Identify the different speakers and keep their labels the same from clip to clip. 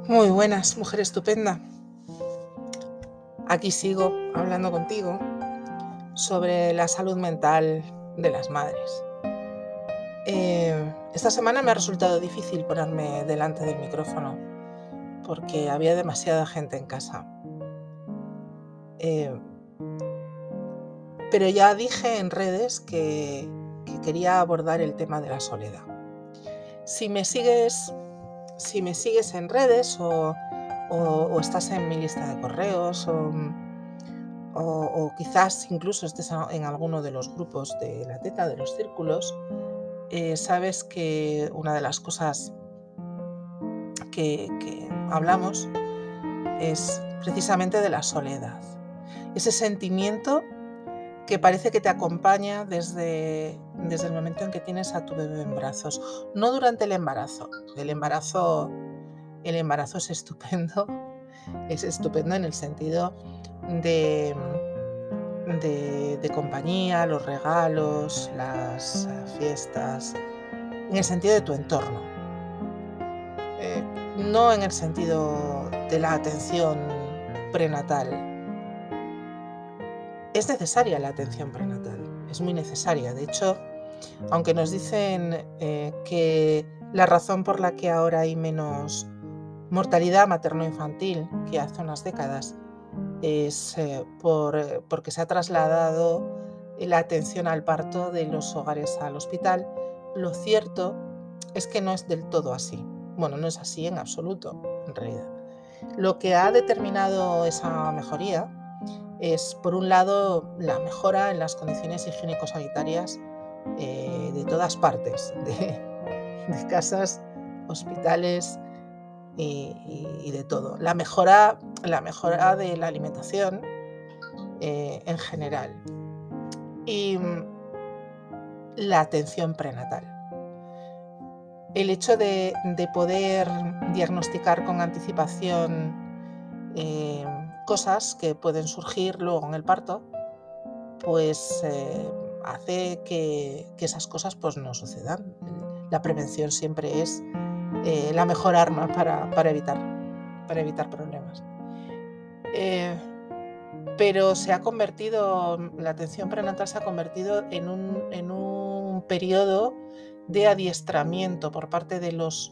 Speaker 1: Muy buenas, mujer estupenda. Aquí sigo hablando contigo sobre la salud mental de las madres. Esta semana me ha resultado difícil ponerme delante del micrófono porque había demasiada gente en casa. Eh, pero ya dije en redes que quería abordar el tema de la soledad. Si me sigues en redes o estás en mi lista de correos o quizás incluso estés en alguno de los grupos de la teta, de los círculos, sabes que una de las cosas que hablamos es precisamente de la soledad. Ese sentimiento que parece que te acompaña desde el momento en que tienes a tu bebé en brazos. No durante el embarazo. El embarazo es estupendo. Es estupendo en el sentido de compañía, los regalos, las fiestas, en el sentido de tu entorno. No en el sentido de la atención prenatal. Es necesaria la atención prenatal, es muy necesaria. De hecho, aunque nos dicen que la razón por la que ahora hay menos mortalidad materno-infantil que hace unas décadas es porque se ha trasladado la atención al parto de los hogares al hospital. Lo cierto es que no es del todo así. Bueno, no es así en absoluto, en realidad. Lo que ha determinado esa mejoría es, por un lado, la mejora en las condiciones higiénico-sanitarias de todas partes, de casas, hospitales y de todo. La mejora de la alimentación en general y la atención prenatal. El hecho de poder diagnosticar con anticipación cosas que pueden surgir luego en el parto, pues hace que esas cosas pues no sucedan. La prevención siempre es la mejor arma para evitar problemas. Pero la atención prenatal se ha convertido en un periodo de adiestramiento por parte de los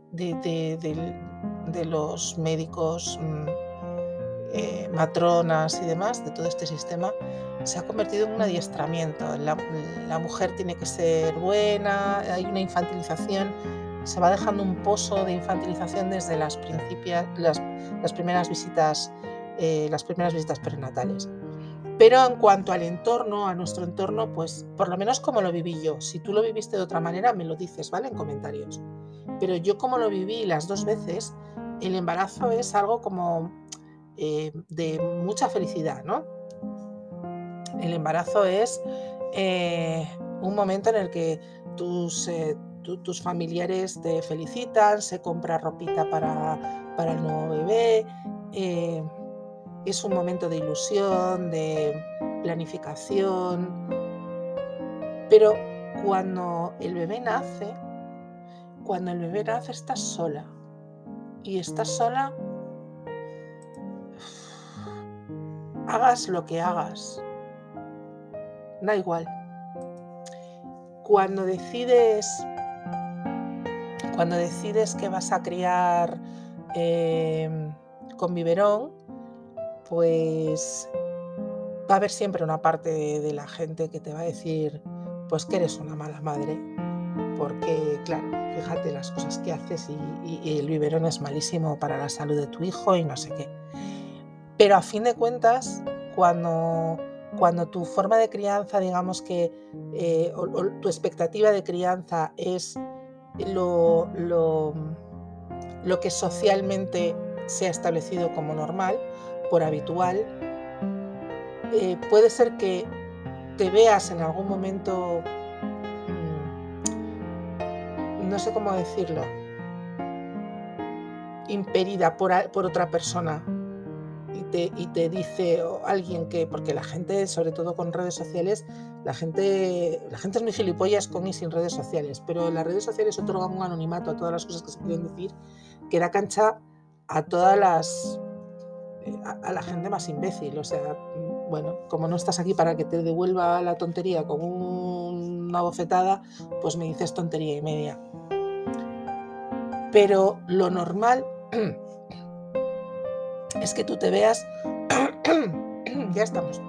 Speaker 1: médicos, matronas y demás, de todo este sistema. Se ha convertido en un adiestramiento. La mujer tiene que ser buena, hay una infantilización, se va dejando un pozo de infantilización desde las primeras visitas prenatales. Pero en cuanto al entorno, a nuestro entorno, pues por lo menos como lo viví yo. Si tú lo viviste de otra manera, me lo dices, ¿vale? En comentarios. Pero yo, como lo viví las dos veces, el embarazo es algo como de mucha felicidad, ¿no? El embarazo es un momento en el que tus familiares te felicitan, se compra ropita para el nuevo bebé, es un momento de ilusión, de planificación. Pero cuando el bebé nace estás sola. Y estás sola, hagas lo que hagas, da igual. Cuando decides que vas a criar con biberón, pues va a haber siempre una parte de la gente que te va a decir pues que eres una mala madre, porque claro, fíjate las cosas que haces y el biberón es malísimo para la salud de tu hijo y no sé qué. Pero a fin de cuentas, cuando tu forma de crianza, digamos que o tu expectativa de crianza es lo que socialmente se ha establecido como normal, por habitual, puede ser que te veas en algún momento, no sé cómo decirlo, impedida por otra persona y te dice alguien que, porque la gente, sobre todo con redes sociales, la gente es muy gilipollas con y sin redes sociales, pero las redes sociales otorgan un anonimato a todas las cosas que se quieren decir, que da cancha a todas las... a la gente más imbécil. O sea, bueno, como no estás aquí para que te devuelva la tontería con una bofetada, pues me dices tontería y media. Pero lo normal es que tú te veas... ya estamos.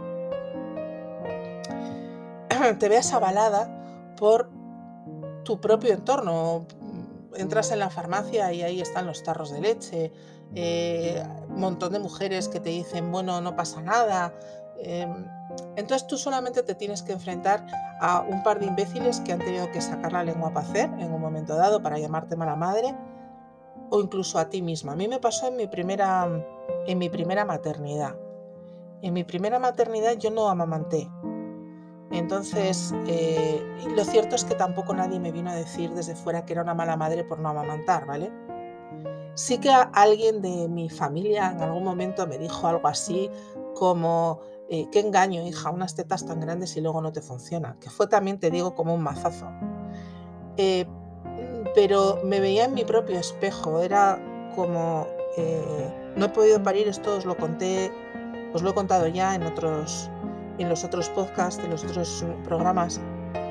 Speaker 1: Te veas avalada por tu propio entorno. Entras en la farmacia y ahí están los tarros de leche, un montón de mujeres que te dicen, bueno, no pasa nada. Entonces tú solamente te tienes que enfrentar a un par de imbéciles que han tenido que sacar la lengua para hacer en un momento dado para llamarte mala madre, o incluso a ti misma. A mí me pasó en mi primera maternidad. En mi primera maternidad yo no amamanté. Entonces, lo cierto es que tampoco nadie me vino a decir desde fuera que era una mala madre por no amamantar, ¿vale? Sí que alguien de mi familia en algún momento me dijo algo así como, qué engaño, hija, unas tetas tan grandes y luego no te funcionan, que fue también, te digo, como un mazazo. Pero me veía en mi propio espejo, era como, no he podido parir, esto os lo he contado ya en los otros podcasts, en los otros programas,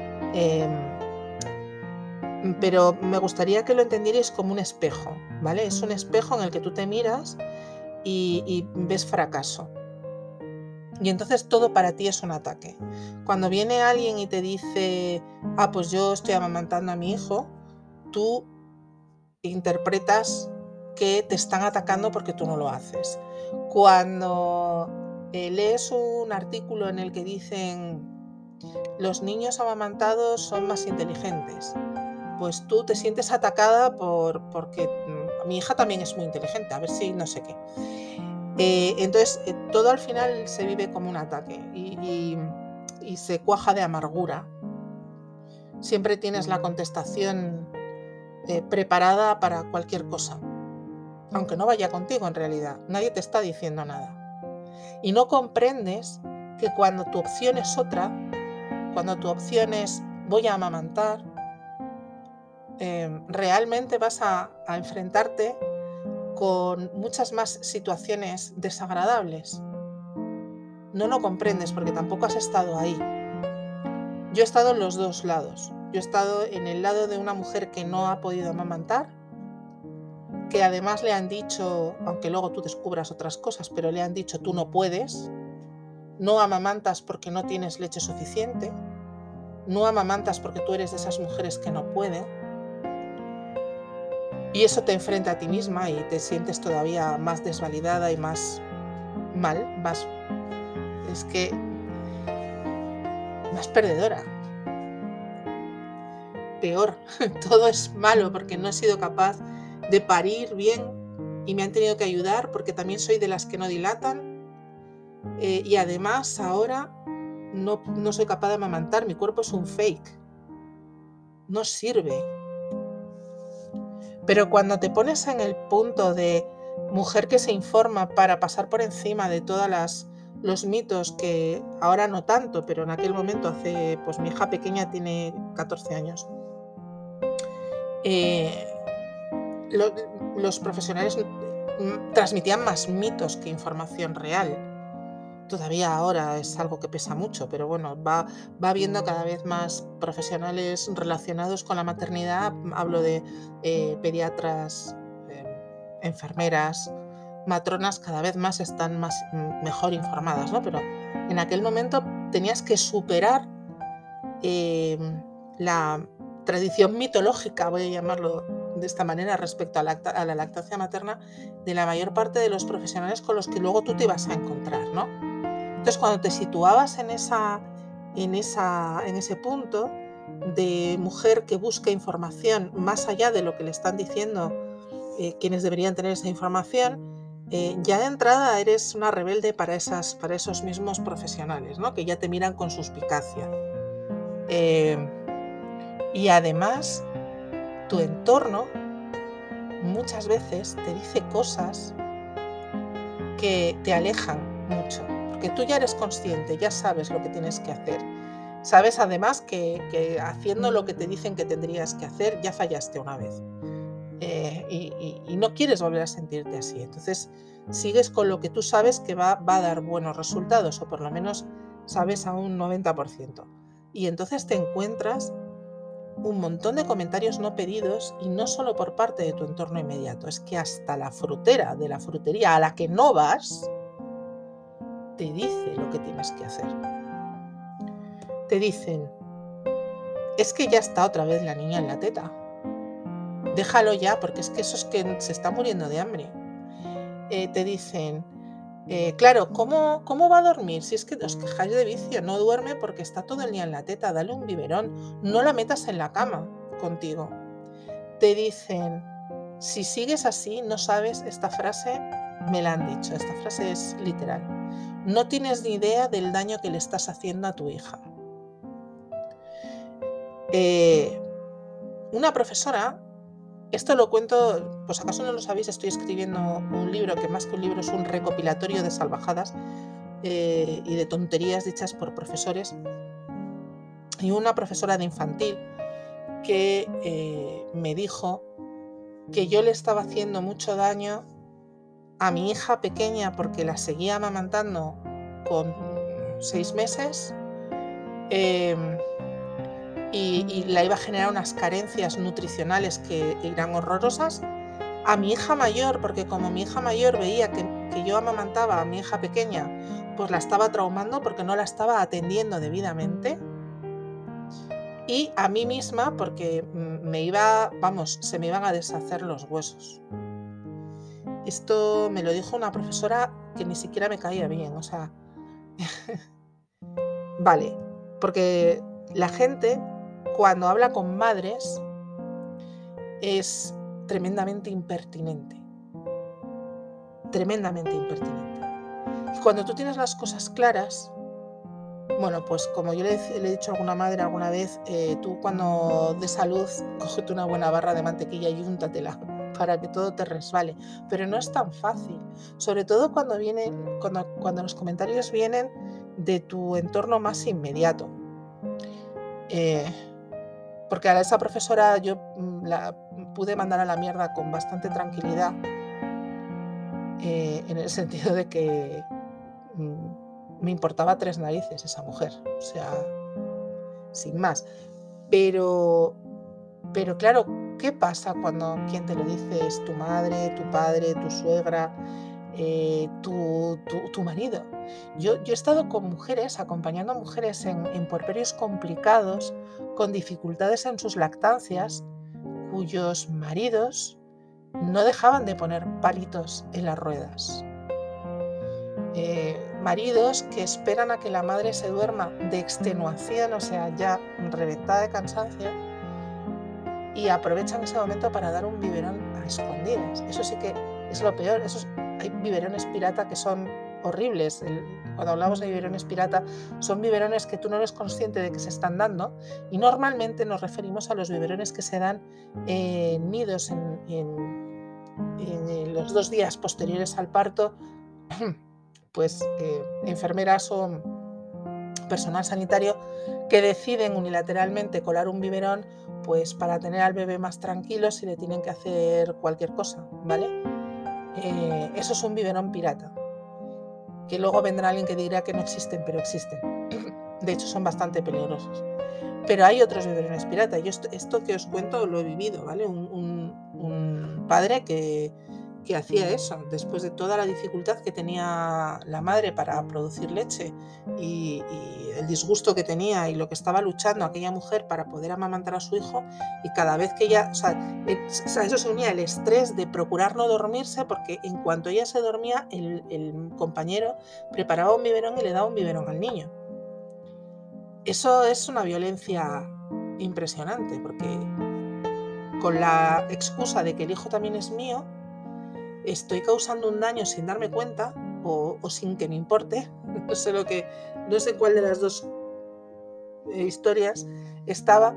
Speaker 1: pero me gustaría que lo entendierais como un espejo, ¿vale? Es un espejo en el que tú te miras y ves fracaso. Y entonces todo para ti es un ataque. Cuando viene alguien y te dice, pues yo estoy amamantando a mi hijo, tú interpretas que te están atacando porque tú no lo haces. Cuando lees un artículo en el que dicen los niños amamantados son más inteligentes, pues tú te sientes atacada porque mi hija también es muy inteligente, a ver si no sé qué. Entonces todo al final se vive como un ataque y se cuaja de amargura. Siempre tienes la contestación preparada para cualquier cosa, aunque no vaya contigo en realidad, nadie te está diciendo nada. Y no comprendes que cuando tu opción es otra, cuando tu opción es voy a amamantar, realmente vas a enfrentarte con muchas más situaciones desagradables. No lo comprendes porque tampoco has estado ahí. Yo he estado en los dos lados. Yo he estado en el lado de una mujer que no ha podido amamantar, que además le han dicho, aunque luego tú descubras otras cosas, pero le han dicho tú no puedes, no amamantas porque no tienes leche suficiente, no amamantas porque tú eres de esas mujeres que no pueden, y eso te enfrenta a ti misma y te sientes todavía más desvalidada y más mal, más perdedora. Peor, todo es malo porque no he sido capaz de parir bien y me han tenido que ayudar porque también soy de las que no dilatan, y además ahora no soy capaz de amamantar, mi cuerpo es un fake, no sirve. Pero cuando te pones en el punto de mujer que se informa para pasar por encima de todos los mitos, que ahora no tanto, pero en aquel momento pues mi hija pequeña tiene 14 años, los profesionales transmitían más mitos que información real. Todavía ahora es algo que pesa mucho, pero bueno, va habiendo cada vez más profesionales relacionados con la maternidad. Hablo de pediatras, enfermeras, matronas, cada vez más están mejor informadas, ¿no? Pero en aquel momento tenías que superar la tradición mitológica, voy a llamarlo de esta manera, respecto a la lactancia materna de la mayor parte de los profesionales con los que luego tú te ibas a encontrar, ¿no? Entonces, cuando te situabas en ese punto de mujer que busca información más allá de lo que le están diciendo quienes deberían tener esa información, ya de entrada eres una rebelde para esos mismos profesionales, ¿no? Que ya te miran con suspicacia. Y además, tu entorno muchas veces te dice cosas que te alejan mucho, porque tú ya eres consciente, ya sabes lo que tienes que hacer. Sabes además que haciendo lo que te dicen que tendrías que hacer, ya fallaste una vez. y no quieres volver a sentirte así. Entonces sigues con lo que tú sabes que va a dar buenos resultados, o por lo menos sabes a un 90%. Y entonces te encuentras un montón de comentarios no pedidos, y no solo por parte de tu entorno inmediato, es que hasta la frutera de la frutería a la que no vas te dice lo que tienes que hacer. Te dicen: es que ya está otra vez la niña en la teta. Déjalo ya, porque es que eso es que se está muriendo de hambre. Te dicen: claro, ¿cómo va a dormir? Si es que os quejáis de vicio, no duerme porque está todo el día en la teta, dale un biberón, no la metas en la cama contigo. Te dicen: si sigues así, no sabes, esta frase me la han dicho, esta frase es literal, no tienes ni idea del daño que le estás haciendo a tu hija. Una profesora, esto lo cuento, pues acaso no lo sabéis, estoy escribiendo un libro que más que un libro es un recopilatorio de salvajadas y de tonterías dichas por profesores. Y una profesora de infantil que me dijo que yo le estaba haciendo mucho daño a mi hija pequeña porque la seguía amamantando con 6 meses y la iba a generar unas carencias nutricionales que eran horrorosas. A mi hija mayor, porque como mi hija mayor veía que yo amamantaba a mi hija pequeña, pues la estaba traumando porque no la estaba atendiendo debidamente. Y a mí misma porque se me iban a deshacer los huesos. Esto me lo dijo una profesora que ni siquiera me caía bien, o sea, vale, porque la gente cuando habla con madres es tremendamente impertinente, tremendamente impertinente. Y cuando tú tienes las cosas claras, bueno, pues como yo le he dicho a alguna madre alguna vez, tú cuando de salud, cógete una buena barra de mantequilla y úntatela para que todo te resbale. Pero no es tan fácil, sobre todo cuando los comentarios vienen de tu entorno más inmediato. Porque a esa profesora yo la pude mandar a la mierda con bastante tranquilidad, en el sentido de que me importaba 3 narices esa mujer, o sea, sin más. Pero claro, ¿qué pasa cuando quien te lo dice es tu madre, tu padre, tu suegra, tu marido? Yo he estado con mujeres, acompañando a mujeres en puerperios complicados, con dificultades en sus lactancias, cuyos maridos no dejaban de poner palitos en las ruedas. Maridos que esperan a que la madre se duerma de extenuación, o sea, ya reventada de cansancio, y aprovechan ese momento para dar un biberón a escondidas. Eso sí que es lo peor. Hay biberones pirata que son horribles. Cuando hablamos de biberones pirata, son biberones que tú no eres consciente de que se están dando, y normalmente nos referimos a los biberones que se dan en nidos en los 2 días posteriores al parto. Pues enfermeras o personal sanitario que deciden unilateralmente colar un biberón, pues para tener al bebé más tranquilo si le tienen que hacer cualquier cosa, ¿vale? Eso es un biberón pirata, que luego vendrá alguien que dirá que no existen, pero existen. De hecho, son bastante peligrosos. Pero hay otros biberones pirata. Yo esto que os cuento lo he vivido, ¿vale? Un padre que hacía eso, después de toda la dificultad que tenía la madre para producir leche y el disgusto que tenía y lo que estaba luchando aquella mujer para poder amamantar a su hijo, y cada vez que ella, a eso se unía el estrés de procurar no dormirse, porque en cuanto ella se dormía, el compañero preparaba un biberón y le daba un biberón al niño. Eso es una violencia impresionante, porque con la excusa de que el hijo también es mío, estoy causando un daño sin darme cuenta o sin que me importe. No sé cuál de las dos historias estaba,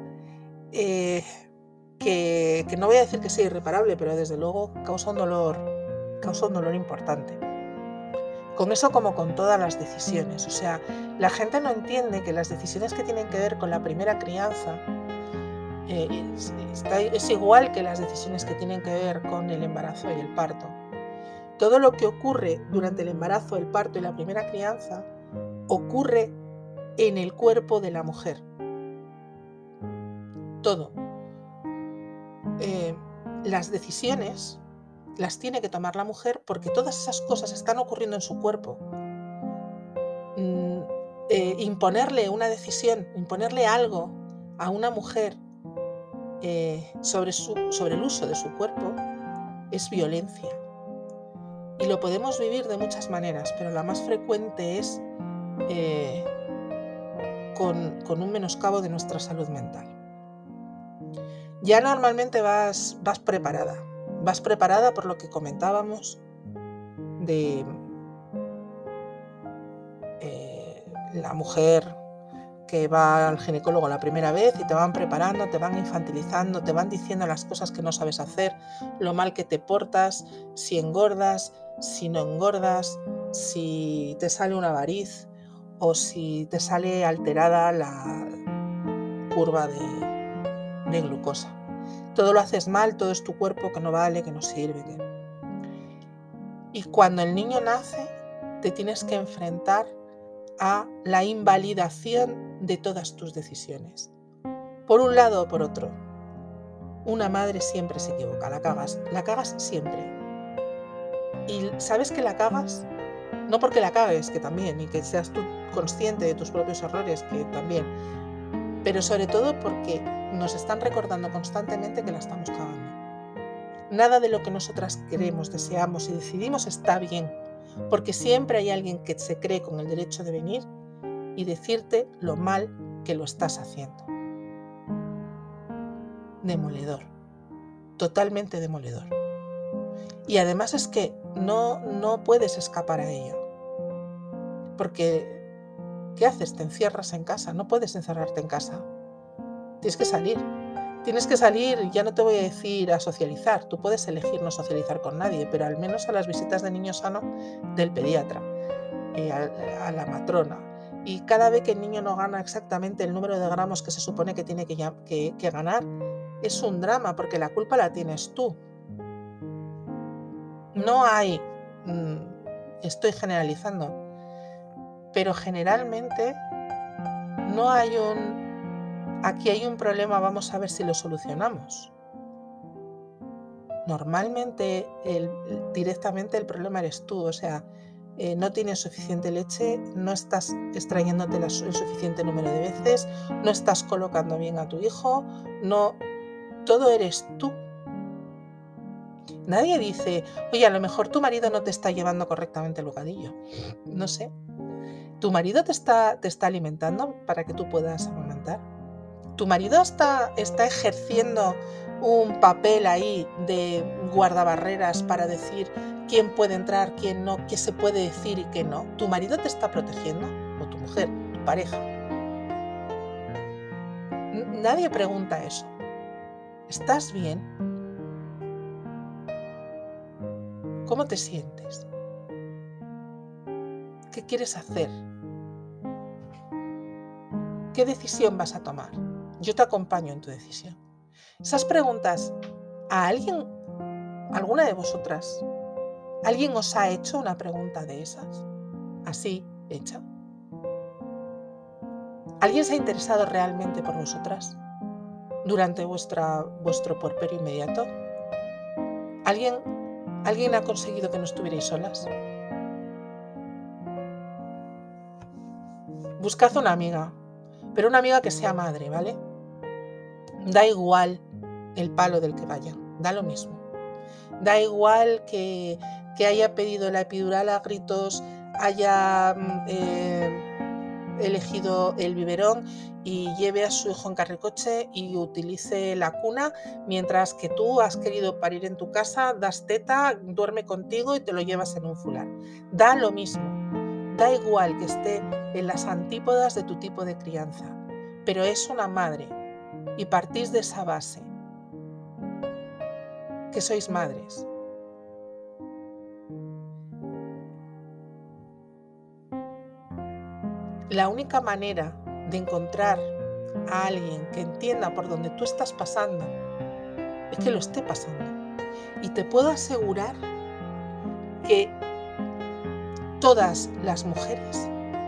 Speaker 1: que no voy a decir que sea irreparable, pero desde luego causa un dolor importante. Con eso, como con todas las decisiones, o sea, la gente no entiende que las decisiones que tienen que ver con la primera crianza es igual que las decisiones que tienen que ver con el embarazo y el parto. Todo lo que ocurre durante el embarazo, el parto y la primera crianza ocurre en el cuerpo de la mujer. Todo. Las decisiones las tiene que tomar la mujer porque todas esas cosas están ocurriendo en su cuerpo. Imponerle una decisión, imponerle algo a una mujer sobre el uso de su cuerpo es violencia. Y lo podemos vivir de muchas maneras, pero la más frecuente es con un menoscabo de nuestra salud mental. Ya normalmente vas preparada por lo que comentábamos de la mujer que va al ginecólogo la primera vez y te van preparando, te van infantilizando, te van diciendo las cosas que no sabes hacer, lo mal que te portas, si engordas, si no engordas, si te sale una variz o si te sale alterada la curva de glucosa. Todo lo haces mal, todo es tu cuerpo que no vale, que no sirve. Y cuando el niño nace, te tienes que enfrentar a la invalidación de todas tus decisiones. Por un lado o por otro. Una madre siempre se equivoca, la cagas siempre. Y sabes que la cagas, no porque la cagues, que también, y que seas tú consciente de tus propios errores, que también, pero sobre todo porque nos están recordando constantemente que la estamos cagando. Nada de lo que nosotras queremos, deseamos y decidimos está bien, porque siempre hay alguien que se cree con el derecho de venir y decirte lo mal que lo estás haciendo. Demoledor, totalmente demoledor. Y además es que no puedes escapar a ello, porque ¿qué haces? Te encierras en casa, no puedes encerrarte en casa. Tienes que salir, ya no te voy a decir a socializar, tú puedes elegir no socializar con nadie, pero al menos a las visitas de niño sano del pediatra, a la matrona. Y cada vez que el niño no gana exactamente el número de gramos que se supone que tiene que ganar, es un drama porque la culpa la tienes tú. No hay, estoy generalizando, pero generalmente no hay aquí hay un problema, vamos a ver si lo solucionamos. Normalmente directamente el problema eres tú, o sea, no tienes suficiente leche, no estás extrayéndote el suficiente número de veces, no estás colocando bien a tu hijo, todo eres tú. Nadie dice, oye, a lo mejor tu marido no te está llevando correctamente el bocadillo. No sé. ¿Tu marido te está alimentando para que tú puedas amamantar? ¿Tu marido está ejerciendo un papel ahí de guardabarreras para decir quién puede entrar, quién no, qué se puede decir y qué no? ¿Tu marido te está protegiendo? ¿O tu mujer, tu pareja? Nadie pregunta eso. ¿Estás bien? ¿Cómo te sientes? ¿Qué quieres hacer? ¿Qué decisión vas a tomar? Yo te acompaño en tu decisión. Esas preguntas, alguna de vosotras, alguien os ha hecho una pregunta de esas? Así, hecha. ¿Alguien se ha interesado realmente por vosotras durante vuestro puerperio inmediato? ¿Alguien ha conseguido que no estuvierais solas? Buscad una amiga, pero una amiga que sea madre, ¿vale? Da igual el palo del que vaya, da lo mismo. Da igual que haya pedido la epidural a gritos, haya elegido el biberón y lleve a su hijo en carricoche y utilice la cuna, mientras que tú has querido parir en tu casa, das teta, duerme contigo y te lo llevas en un fular. Da lo mismo. Da igual que esté en las antípodas de tu tipo de crianza, pero es una madre y partís de esa base, que sois madres. La única manera de encontrar a alguien que entienda por donde tú estás pasando, es que lo esté pasando. Y te puedo asegurar que todas las mujeres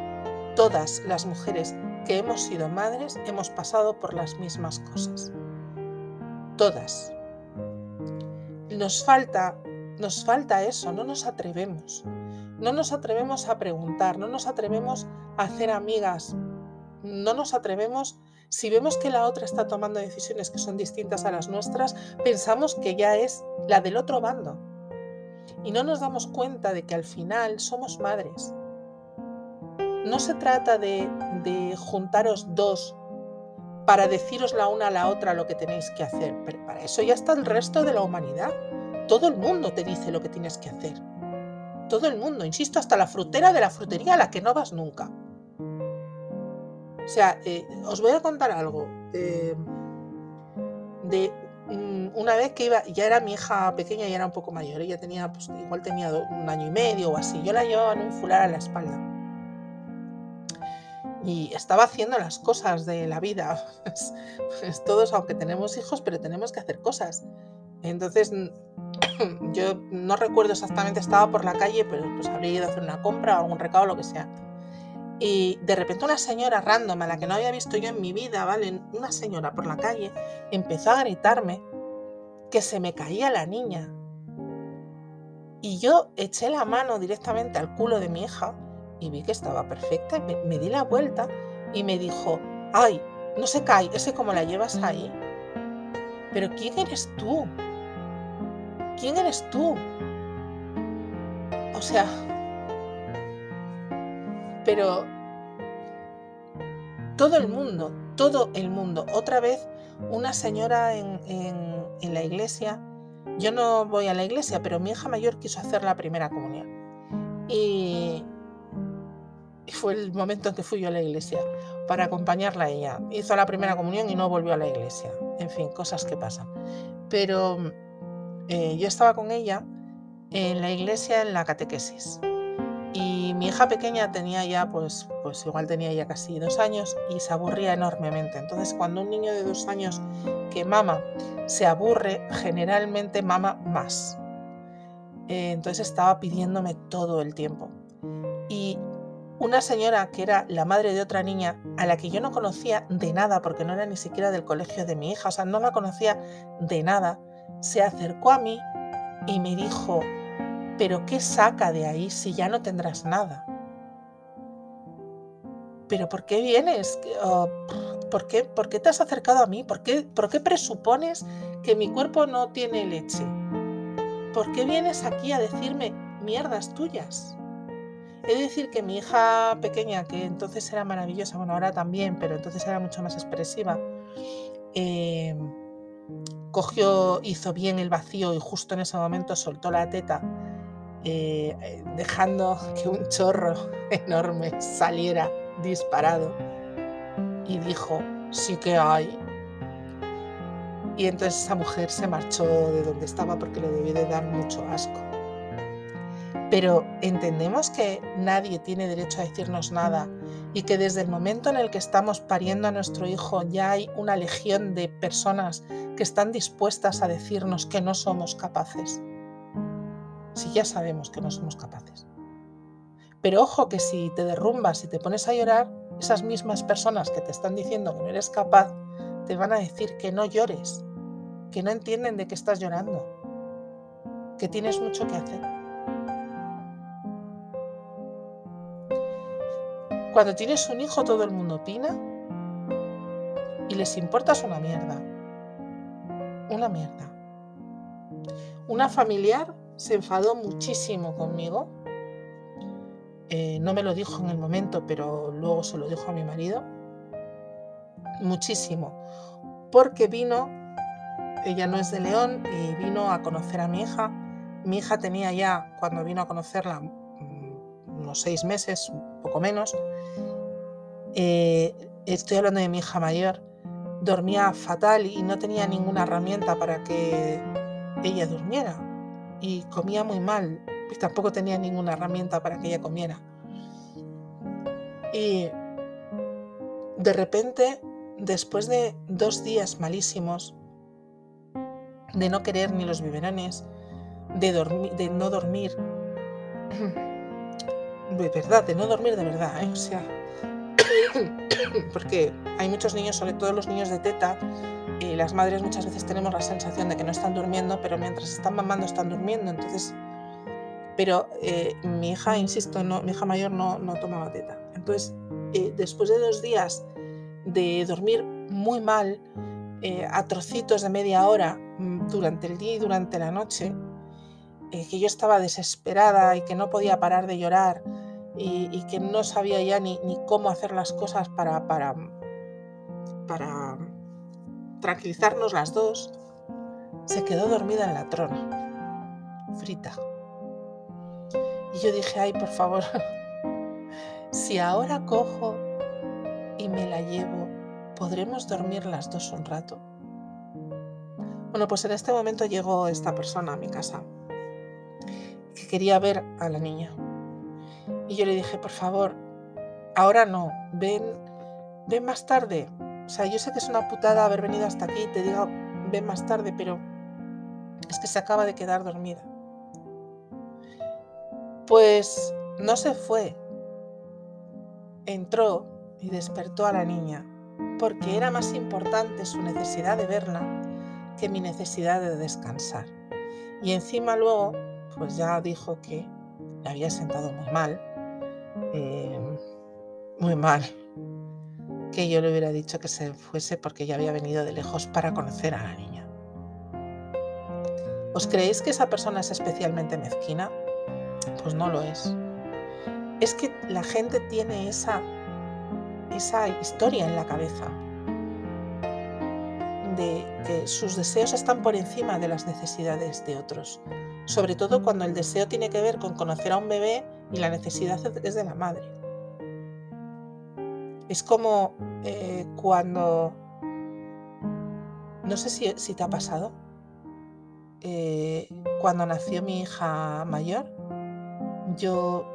Speaker 1: que hemos sido madres hemos pasado por las mismas cosas. Todas. Nos falta eso, no nos atrevemos. No nos atrevemos a preguntar, no nos atrevemos a hacer amigas, no nos atrevemos. Si vemos que la otra está tomando decisiones que son distintas a las nuestras, pensamos que ya es la del otro bando. Y no nos damos cuenta de que al final somos madres. No se trata de juntaros dos para deciros la una a la otra lo que tenéis que hacer, pero para eso ya está el resto de la humanidad. Todo el mundo te dice lo que tienes que hacer. Todo el mundo, insisto, hasta la frutera de la frutería a la que no vas nunca. O sea, os voy a contar algo. Una vez que iba, ya era mi hija pequeña y era un poco mayor, ella tenía, pues, igual tenía 1 año y medio o así, yo la llevaba en un fular a la espalda y estaba haciendo las cosas de la vida, pues todos, aunque tenemos hijos, pero tenemos que hacer cosas. Entonces yo no recuerdo exactamente, estaba por la calle, pero pues habría ido a hacer una compra o algún recado, lo que sea. Y de repente una señora random a la que no había visto yo en mi vida, ¿vale? Una señora por la calle empezó a gritarme que se me caía la niña. Y yo eché la mano directamente al culo de mi hija y vi que estaba perfecta. Y me di la vuelta y me dijo, ay, no se cae, ese como la llevas ahí. Pero ¿quién eres tú? ¿Quién eres tú? O sea, pero todo el mundo, otra vez una señora en la iglesia. Yo no voy a la iglesia, pero mi hija mayor quiso hacer la primera comunión. Y fue el momento en que fui yo a la iglesia para acompañarla a ella. Hizo la primera comunión y no volvió a la iglesia. En fin, cosas que pasan. Pero yo estaba con ella en la iglesia en la catequesis. Y mi hija pequeña tenía ya, pues igual tenía ya casi 2 años y se aburría enormemente. Entonces, cuando un niño de 2 años que mama se aburre, generalmente mama más. Entonces estaba pidiéndome todo el tiempo. Y una señora que era la madre de otra niña, a la que yo no conocía de nada, porque no era ni siquiera del colegio de mi hija, o sea, no la conocía de nada, se acercó a mí y me dijo, ¿pero qué saca de ahí si ya no tendrás nada? ¿Pero por qué vienes? ¿Por qué te has acercado a mí? ¿Por qué presupones que mi cuerpo no tiene leche? ¿Por qué vienes aquí a decirme mierdas tuyas? He de decir que mi hija pequeña, que entonces era maravillosa, bueno, ahora también, pero entonces era mucho más expresiva, hizo bien el vacío y justo en ese momento soltó la teta, dejando que un chorro enorme saliera disparado y dijo, sí que hay. Y entonces esa mujer se marchó de donde estaba porque le debió de dar mucho asco. Pero entendemos que nadie tiene derecho a decirnos nada y que desde el momento en el que estamos pariendo a nuestro hijo ya hay una legión de personas que están dispuestas a decirnos que no somos capaces. Si ya sabemos que no somos capaces. Pero ojo que si te derrumbas y te pones a llorar, esas mismas personas que te están diciendo que no eres capaz, te van a decir que no llores, que no entienden de qué estás llorando, que tienes mucho que hacer. Cuando tienes un hijo todo el mundo opina y les importas una mierda. Una mierda. Una familiar se enfadó muchísimo conmigo. No me lo dijo en el momento, pero luego se lo dijo a mi marido. Muchísimo. Porque vino, ella no es de León, y vino a conocer a mi hija. Mi hija tenía ya, cuando vino a conocerla, unos 6 meses, un poco menos. Estoy hablando de mi hija mayor. Dormía fatal y no tenía ninguna herramienta para que ella durmiera. Y comía muy mal. Y tampoco tenía ninguna herramienta para que ella comiera. Y de repente después de 2 días malísimos, de no querer ni los biberones, de no dormir, de no dormir de verdad, o sea, porque hay muchos niños, sobre todo los niños de teta, y las madres muchas veces tenemos la sensación de que no están durmiendo, pero mientras están mamando están durmiendo. Entonces, pero mi hija, insisto, mi hija mayor no tomaba teta. Entonces, después de 2 días de dormir muy mal, a trocitos de media hora durante el día y durante la noche, que yo estaba desesperada y que no podía parar de llorar y que no sabía ya ni cómo hacer las cosas para tranquilizarnos las dos, se quedó dormida en la trona, frita. Y yo dije, ay, por favor, si ahora cojo y me la llevo, ¿podremos dormir las dos un rato? Bueno, pues en este momento llegó esta persona a mi casa, que quería ver a la niña. Y yo le dije, por favor, ahora no, ven más tarde. O sea, yo sé que es una putada haber venido hasta aquí y te digo, ven más tarde, pero es que se acaba de quedar dormida. Pues no se fue. Entró y despertó a la niña, porque era más importante su necesidad de verla que mi necesidad de descansar. Y encima luego, pues ya dijo que le había sentado muy mal, que yo le hubiera dicho que se fuese porque ya había venido de lejos para conocer a la niña. ¿Os creéis que esa persona es especialmente mezquina? Pues no lo es. Es que la gente tiene esa historia en la cabeza de que sus deseos están por encima de las necesidades de otros, sobre todo cuando el deseo tiene que ver con conocer a un bebé y la necesidad es de la madre. Es como cuando, no sé si te ha pasado, cuando nació mi hija mayor, yo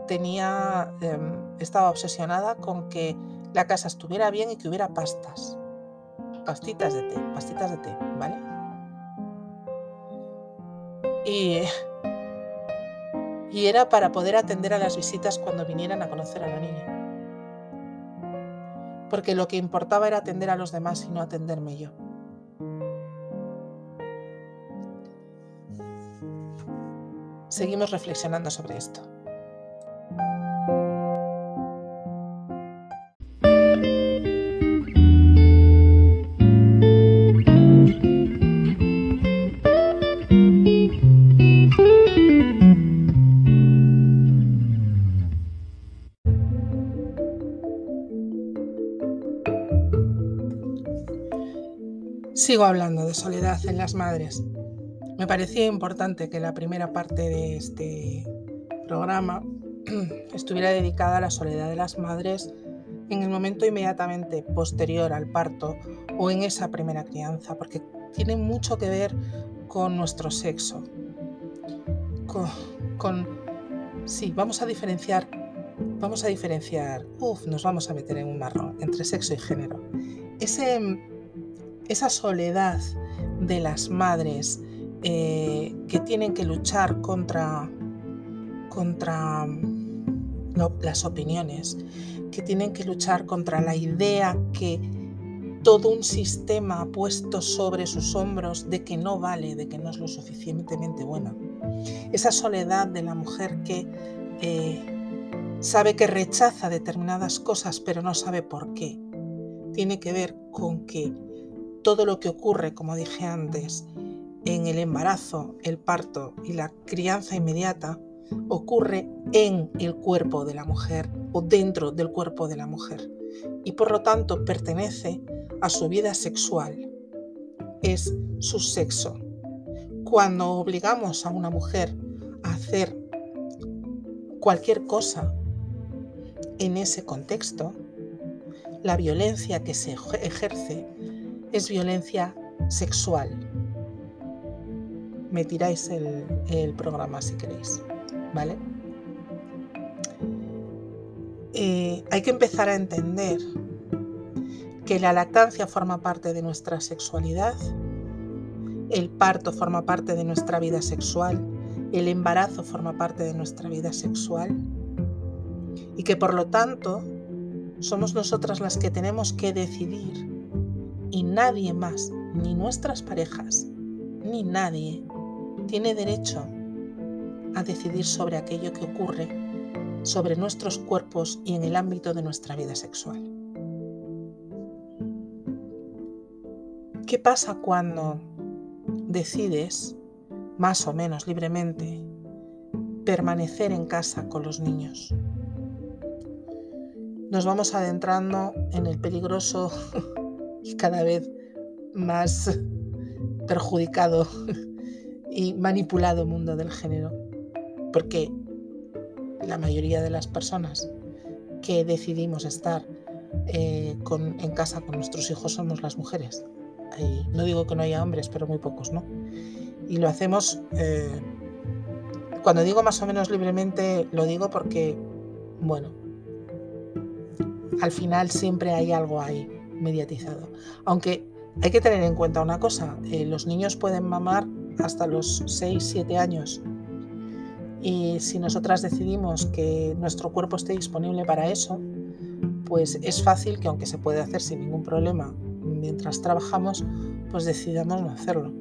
Speaker 1: estaba obsesionada con que la casa estuviera bien y que hubiera pastitas de té, ¿vale? Y era para poder atender a las visitas cuando vinieran a conocer a la niña. Porque lo que importaba era atender a los demás y no atenderme yo. Seguimos reflexionando sobre esto. Sigo hablando de soledad en las madres. Me parecía importante que la primera parte de este programa estuviera dedicada a la soledad de las madres en el momento inmediatamente posterior al parto o en esa primera crianza, porque tiene mucho que ver con nuestro sexo. Sí, vamos a diferenciar, nos vamos a meter en un marrón entre sexo y género. Esa soledad de las madres que tienen que luchar contra las opiniones, que tienen que luchar contra la idea que todo un sistema ha puesto sobre sus hombros de que no vale, de que no es lo suficientemente buena. Esa soledad de la mujer que sabe que rechaza determinadas cosas pero no sabe por qué. Tiene que ver con que todo lo que ocurre, como dije antes, en el embarazo, el parto y la crianza inmediata, ocurre en el cuerpo de la mujer o dentro del cuerpo de la mujer y por lo tanto pertenece a su vida sexual, es su sexo. Cuando obligamos a una mujer a hacer cualquier cosa en ese contexto, la violencia que se ejerce es violencia sexual. Me tiráis el programa si queréis, ¿vale? Hay que empezar a entender que la lactancia forma parte de nuestra sexualidad, el parto forma parte de nuestra vida sexual, el embarazo forma parte de nuestra vida sexual y que por lo tanto somos nosotras las que tenemos que decidir y nadie más, ni nuestras parejas, ni nadie, tiene derecho a decidir sobre aquello que ocurre sobre nuestros cuerpos y en el ámbito de nuestra vida sexual. ¿Qué pasa cuando decides, más o menos libremente, permanecer en casa con los niños? Nos vamos adentrando en el peligroso y cada vez más perjudicado y manipulado mundo del género, porque la mayoría de las personas que decidimos estar en casa con nuestros hijos somos las mujeres. No digo que no haya hombres, pero muy pocos, ¿no? Y lo hacemos, cuando digo más o menos libremente, lo digo porque, bueno, al final siempre hay algo ahí mediatizado. Aunque hay que tener en cuenta una cosa, los niños pueden mamar hasta los 6-7 años. Y si nosotras decidimos que nuestro cuerpo esté disponible para eso, pues es fácil que, aunque se puede hacer sin ningún problema mientras trabajamos, pues decidamos no hacerlo.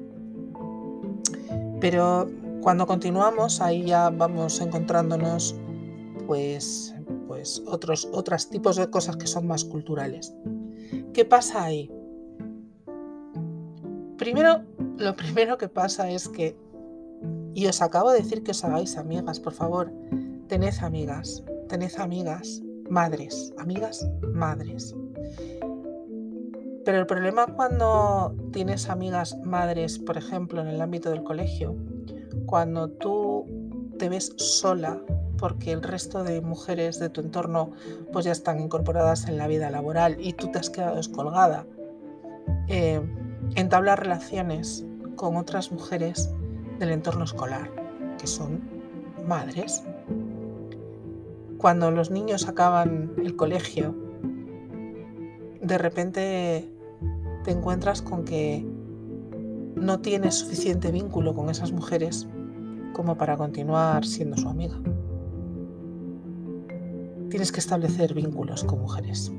Speaker 1: Pero cuando continuamos, ahí ya vamos encontrándonos pues otros tipos de cosas que son más culturales. ¿Qué pasa ahí? Lo primero que pasa es que, y os acabo de decir que os hagáis amigas, por favor, tened amigas, madres, amigas, madres. Pero el problema cuando tienes amigas madres, por ejemplo, en el ámbito del colegio, cuando tú te ves sola porque el resto de mujeres de tu entorno pues ya están incorporadas en la vida laboral y tú te has quedado descolgada, entablar relaciones con otras mujeres del entorno escolar, que son madres. Cuando los niños acaban el colegio, de repente te encuentras con que no tienes suficiente vínculo con esas mujeres como para continuar siendo su amiga. Tienes que establecer vínculos con mujeres.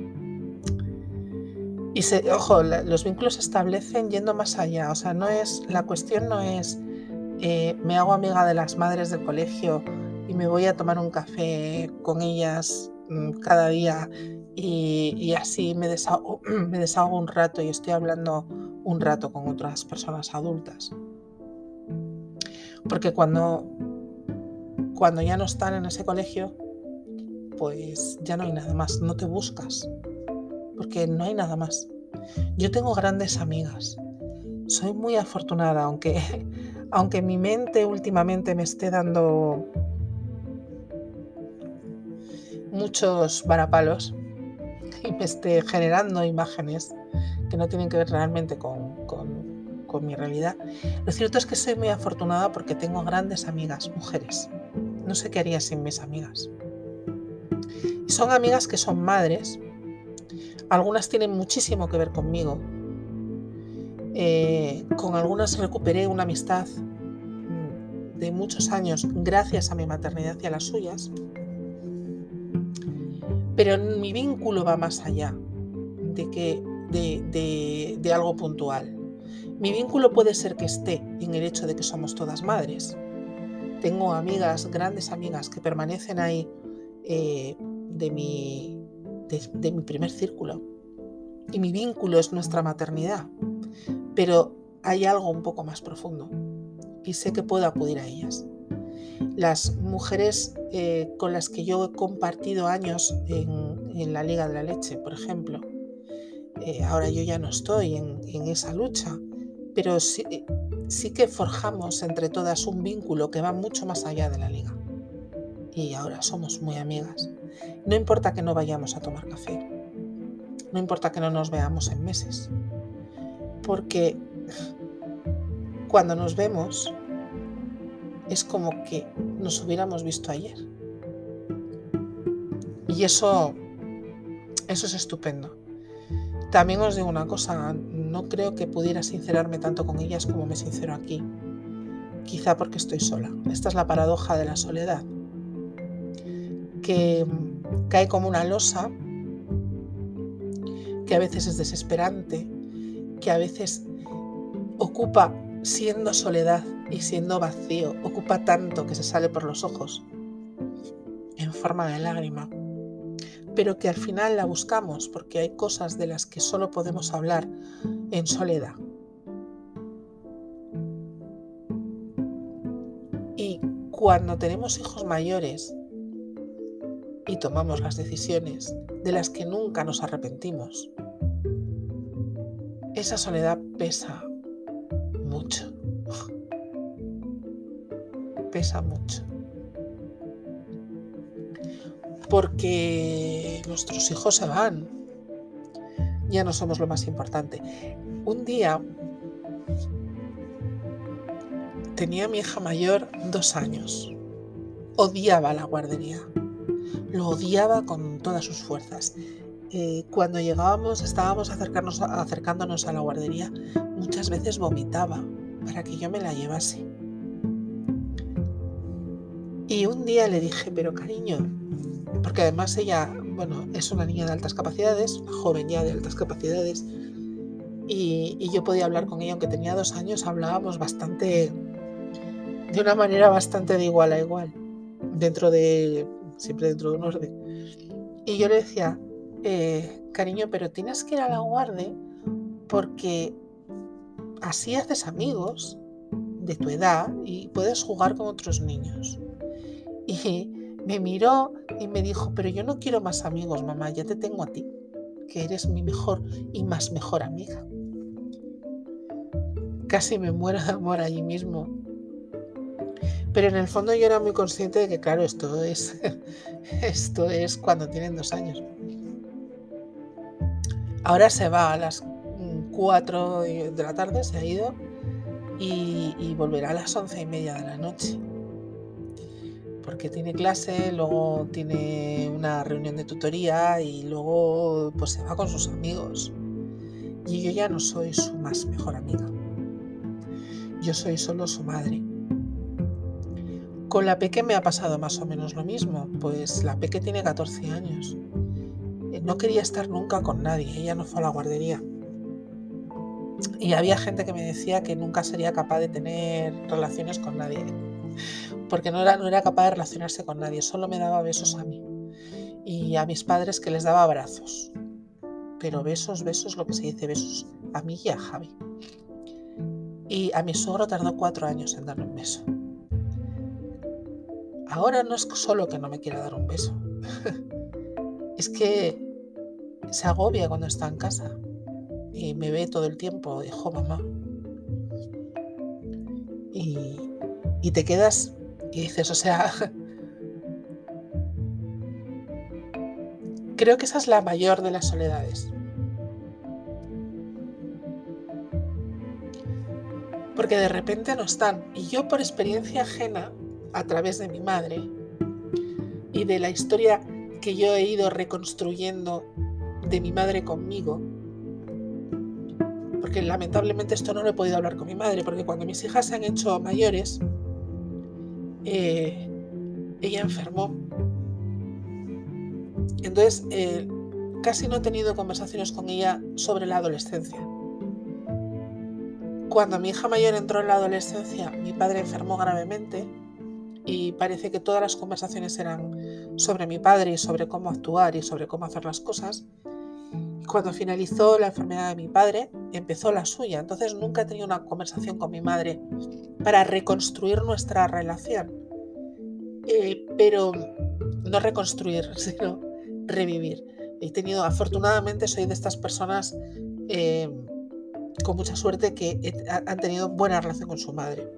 Speaker 1: Y ojo, los vínculos se establecen yendo más allá. O sea, la cuestión no es me hago amiga de las madres del colegio y me voy a tomar un café con ellas cada día y así me desahogo un rato y estoy hablando un rato con otras personas adultas. Porque cuando ya no están en ese colegio, pues ya no hay nada más, no te buscas, porque no hay nada más. Yo tengo grandes amigas, soy muy afortunada, aunque mi mente últimamente me esté dando muchos varapalos y me esté generando imágenes que no tienen que ver realmente con mi realidad. Lo cierto es que soy muy afortunada porque tengo grandes amigas, mujeres. No sé qué haría sin mis amigas. Y son amigas que son madres. Algunas tienen muchísimo que ver conmigo. Con algunas recuperé una amistad de muchos años gracias a mi maternidad y a las suyas. Pero mi vínculo va más allá de algo puntual. Mi vínculo puede ser que esté en el hecho de que somos todas madres. Tengo amigas, grandes amigas, que permanecen ahí de mi primer círculo. Y mi vínculo es nuestra maternidad. Pero hay algo un poco más profundo. Y sé que puedo acudir a ellas. Las mujeres con las que yo he compartido años en la Liga de la Leche, por ejemplo, ahora yo ya no estoy en esa lucha, pero sí que forjamos entre todas un vínculo que va mucho más allá de la Liga. Y ahora somos muy amigas. No importa que no vayamos a tomar café, no importa que no nos veamos en meses, porque cuando nos vemos es como que nos hubiéramos visto ayer. Y eso es estupendo. También os digo una cosa, no creo que pudiera sincerarme tanto con ellas como me sincero aquí. Quizá porque estoy sola. Esta es la paradoja de la soledad, que cae como una losa, que a veces es desesperante, que a veces ocupa, siendo soledad y siendo vacío, ocupa tanto que se sale por los ojos en forma de lágrima, pero que al final la buscamos porque hay cosas de las que solo podemos hablar en soledad. Y cuando tenemos hijos mayores y tomamos las decisiones de las que nunca nos arrepentimos, esa soledad pesa mucho, pesa mucho. Porque nuestros hijos se van, ya no somos lo más importante. Un día tenía mi hija mayor 2 años, odiaba la guardería, lo odiaba con todas sus fuerzas. Cuando estábamos acercándonos a la guardería, muchas veces vomitaba para que yo me la llevase. Y un día le dije, pero cariño, porque además ella, es una niña de altas capacidades, una joven ya de altas capacidades, y yo podía hablar con ella, aunque tenía 2 años, hablábamos de una manera bastante de igual a igual, siempre dentro de un orden. Y yo le decía, cariño, pero tienes que ir a la guardia porque así haces amigos de tu edad y puedes jugar con otros niños. Y me miró y me dijo, pero yo no quiero más amigos, mamá, ya te tengo a ti, que eres mi mejor y más mejor amiga. Casi me muero de amor allí mismo. Pero en el fondo yo era muy consciente de que, claro, esto es cuando tienen 2 años. Ahora se va a las 4 de la tarde, se ha ido y volverá a las 11:30 de la noche. Porque tiene clase, luego tiene una reunión de tutoría y luego pues se va con sus amigos. Y yo ya no soy su más mejor amiga. Yo soy solo su madre. Con la Peque me ha pasado más o menos lo mismo, pues la Peque tiene 14 años. No quería estar nunca con nadie, ella no fue a la guardería. Y había gente que me decía que nunca sería capaz de tener relaciones con nadie, porque no era capaz de relacionarse con nadie, solo me daba besos a mí. Y a mis padres que les daba abrazos. Pero besos, lo que se dice besos, a mí y a Javi. Y a mi suegro tardó 4 años en darme un beso. Ahora no es solo que no me quiera dar un beso, es que se agobia cuando está en casa y me ve todo el tiempo, dijo mamá. Y te quedas y dices, creo que esa es la mayor de las soledades. Porque de repente no están. Y yo, por experiencia ajena, a través de mi madre y de la historia que yo he ido reconstruyendo de mi madre conmigo, porque lamentablemente esto no lo he podido hablar con mi madre, porque cuando mis hijas se han hecho mayores, ella enfermó. Entonces, casi no he tenido conversaciones con ella sobre la adolescencia. Cuando mi hija mayor entró en la adolescencia, mi padre enfermó gravemente y parece que todas las conversaciones eran sobre mi padre y sobre cómo actuar y sobre cómo hacer las cosas. Cuando finalizó la enfermedad de mi padre, empezó la suya. Entonces nunca he tenido una conversación con mi madre para reconstruir nuestra relación. Pero no reconstruir, sino revivir. Afortunadamente soy de estas personas con mucha suerte que han tenido buena relación con su madre.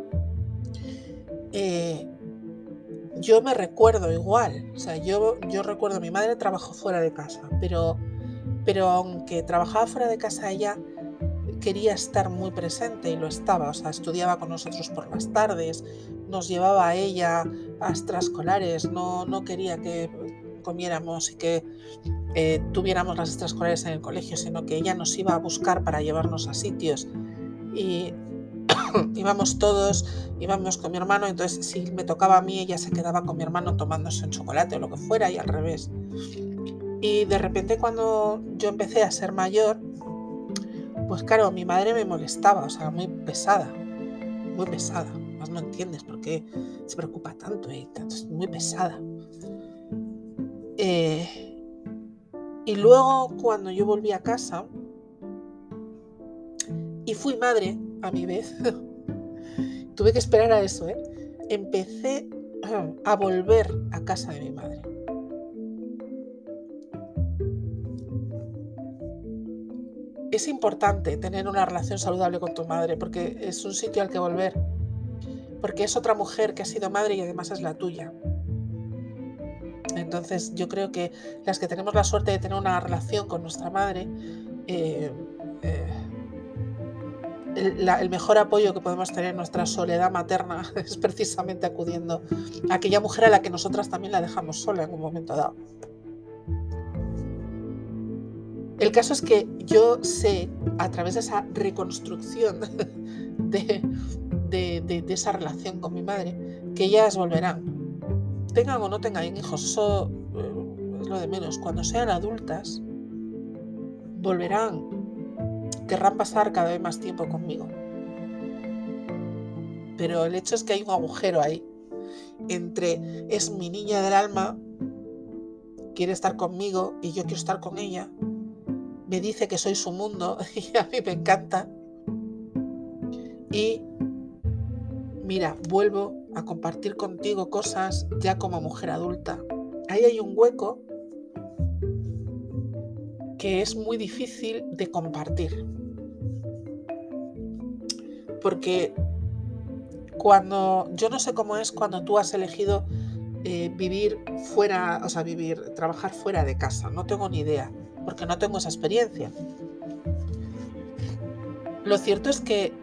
Speaker 1: Yo me recuerdo igual, yo recuerdo, mi madre trabajó fuera de casa, pero aunque trabajaba fuera de casa, ella quería estar muy presente y lo estaba, estudiaba con nosotros por las tardes, nos llevaba a ella a extraescolares, no quería que comiéramos y que tuviéramos las extraescolares en el colegio, sino que ella nos iba a buscar para llevarnos a sitios y íbamos todos, íbamos con mi hermano, entonces si me tocaba a mí, ella se quedaba con mi hermano tomándose un chocolate o lo que fuera y al revés. Y de repente cuando yo empecé a ser mayor, pues claro, mi madre me molestaba, o sea, muy pesada, más no entiendes por qué se preocupa tanto y tanto, es muy pesada. Y luego cuando yo volví a casa y fui madre a mi vez, tuve que esperar a eso, empecé a volver a casa de mi madre. Es importante tener una relación saludable con tu madre porque es un sitio al que volver, porque es otra mujer que ha sido madre y además es la tuya. Entonces yo creo que las que tenemos la suerte de tener una relación con nuestra madre, el mejor apoyo que podemos tener en nuestra soledad materna es precisamente acudiendo a aquella mujer a la que nosotras también la dejamos sola en un momento dado. El caso es que yo sé, a través de esa reconstrucción de esa relación con mi madre, que ellas volverán. Tengan o no tengan hijos, eso es lo de menos. Cuando sean adultas, volverán, querrán pasar cada vez más tiempo conmigo. Pero el hecho es que hay un agujero ahí, entre es mi niña del alma, quiere estar conmigo y yo quiero estar con ella, me dice que soy su mundo y a mí me encanta. Y mira, vuelvo a compartir contigo cosas ya como mujer adulta. Ahí hay un hueco que es muy difícil de compartir. Porque cuando, yo no sé cómo es cuando tú has elegido vivir fuera, o sea, trabajar fuera de casa. No tengo ni idea, porque no tengo esa experiencia. Lo cierto es que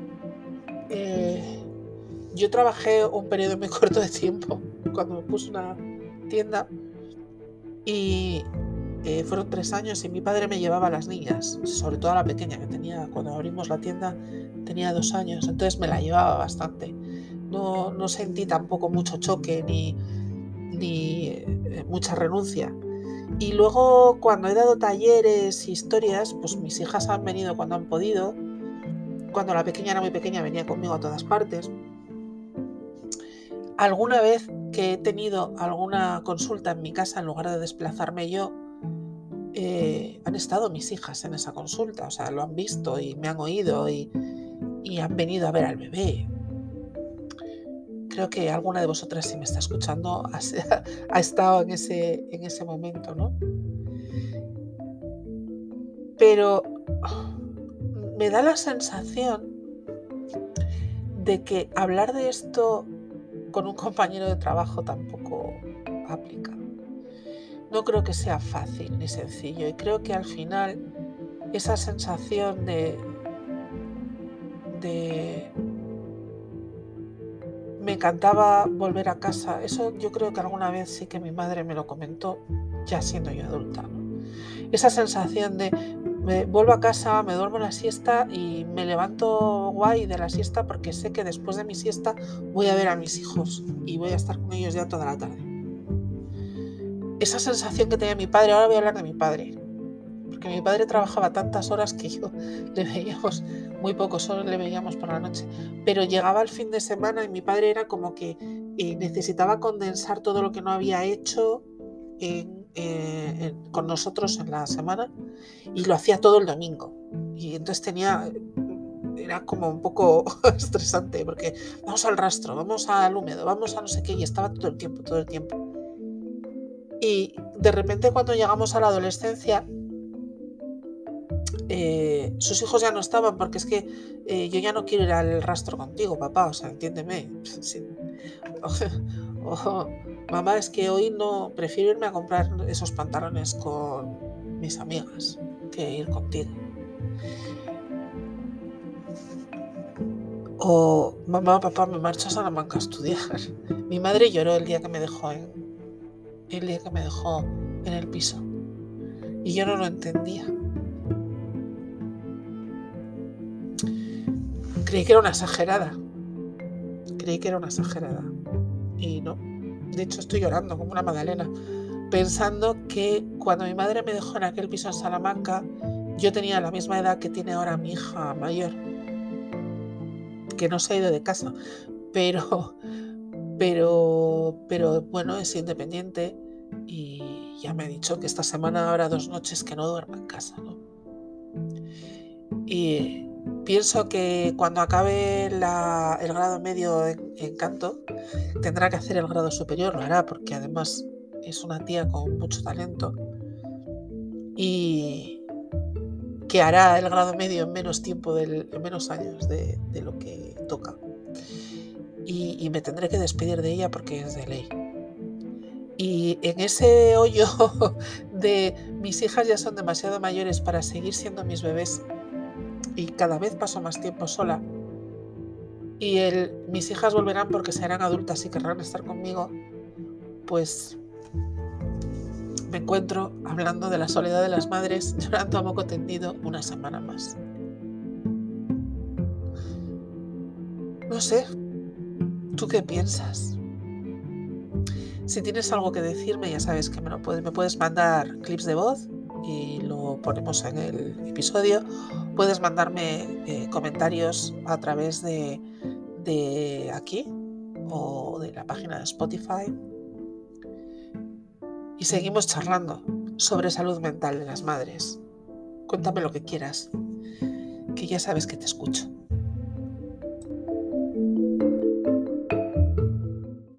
Speaker 1: yo trabajé un periodo muy corto de tiempo cuando me puse una tienda y fueron 3 años y mi padre me llevaba a las niñas, sobre todo a la pequeña que tenía, cuando abrimos la tienda tenía 2 años, entonces me la llevaba bastante. No sentí tampoco mucho choque ni mucha renuncia. Y luego cuando he dado talleres y historias, pues mis hijas han venido cuando han podido. Cuando la pequeña era muy pequeña venía conmigo a todas partes. Alguna vez que he tenido alguna consulta en mi casa, en lugar de desplazarme yo, han estado mis hijas en esa consulta, o sea, lo han visto y me han oído y han venido a ver al bebé. Creo que alguna de vosotras, si me está escuchando, ha estado en ese momento, ¿no? Pero me da la sensación de que hablar de esto con un compañero de trabajo tampoco aplica. No creo que sea fácil ni sencillo y creo que al final esa sensación de me encantaba volver a casa, eso yo creo que alguna vez sí que mi madre me lo comentó, ya siendo yo adulta, ¿no? Esa sensación de me vuelvo a casa, me duermo la siesta y me levanto guay de la siesta porque sé que después de mi siesta voy a ver a mis hijos y voy a estar con ellos ya toda la tarde. Esa sensación que tenía mi padre, ahora voy a hablar de mi padre, porque mi padre trabajaba tantas horas que yo le veíamos muy poco, solo le veíamos por la noche, pero llegaba el fin de semana y mi padre era como que necesitaba condensar todo lo que no había hecho con nosotros en la semana y lo hacía todo el domingo y entonces era como un poco estresante porque vamos al rastro, vamos al húmedo, vamos a no sé qué y estaba todo el tiempo. Y de repente cuando llegamos a la adolescencia, sus hijos ya no estaban porque es que yo ya no quiero ir al rastro contigo, papá, o sea, entiéndeme. Sí. Mamá, es que hoy no, prefiero irme a comprar esos pantalones con mis amigas que ir contigo. O mamá, papá, me marcho a Salamanca a estudiar. Mi madre lloró el día que me dejó en el piso y yo no lo entendía. Creí que era una exagerada. Y no. De hecho, estoy llorando como una magdalena, pensando que cuando mi madre me dejó en aquel piso en Salamanca, yo tenía la misma edad que tiene ahora mi hija mayor, que no se ha ido de casa, pero bueno, es independiente y ya me ha dicho que esta semana habrá 2 noches que no duerma en casa, ¿no? Y pienso que cuando acabe el grado medio en canto, tendrá que hacer el grado superior, lo hará, porque además es una tía con mucho talento y que hará el grado medio en menos tiempo, en menos años de lo que toca. Y me tendré que despedir de ella porque es de ley. Y en ese hoyo de mis hijas ya son demasiado mayores para seguir siendo mis bebés y cada vez paso más tiempo sola, y mis hijas volverán porque serán adultas y querrán estar conmigo, pues me encuentro hablando de la soledad de las madres, llorando a moco tendido una semana más. No sé, ¿tú qué piensas? Si tienes algo que decirme, ya sabes que me puedes mandar clips de voz y lo ponemos en el episodio. Puedes mandarme comentarios a través de aquí o de la página de Spotify. Y seguimos charlando sobre salud mental de las madres. Cuéntame lo que quieras, que ya sabes que te escucho.